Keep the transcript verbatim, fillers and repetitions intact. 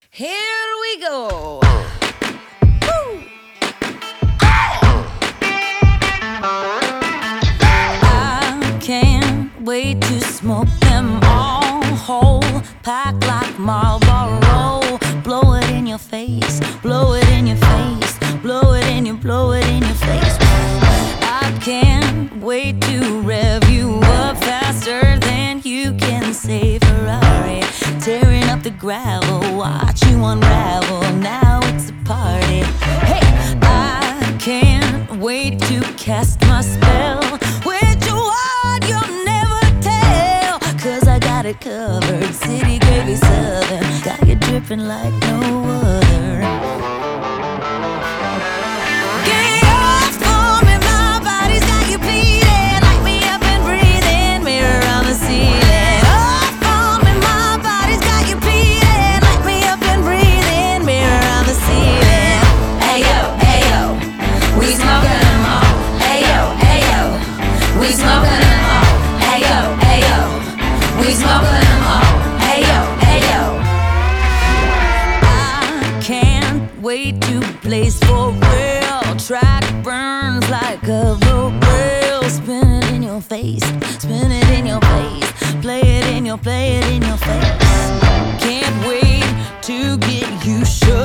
Here we go. Woo! I can't wait to smoke them all whole, pack like Marlboro. Blow it in your face, blow it in your face, blow it in your, blow it in your face. I can't wait to rev you up faster than you can say Ferrari. Tearing up the gravel, watch you unravel. Now it's a party. Hey, I can't wait to cast my spell. Which one you'll never tell, 'cause I got it covered. City gravy southern, got you dripping like no other. Get off for me, my body's got you bleeding. Light me up and breathing, mirror on the ceiling. Off for me, my body's got you bleeding. Light me up and breathing, mirror on the ceiling. Ayo, ayo, we smoking them all. Ayo, ayo, we smoking them all. Ayo, ayo, we smoking them all. Ayo, ayo. I can't wait to blaze for real. Track burns like a road rail. Spin it in your face, spin it in your face. Play it in your, play it in your face. Can't wait to get you shook.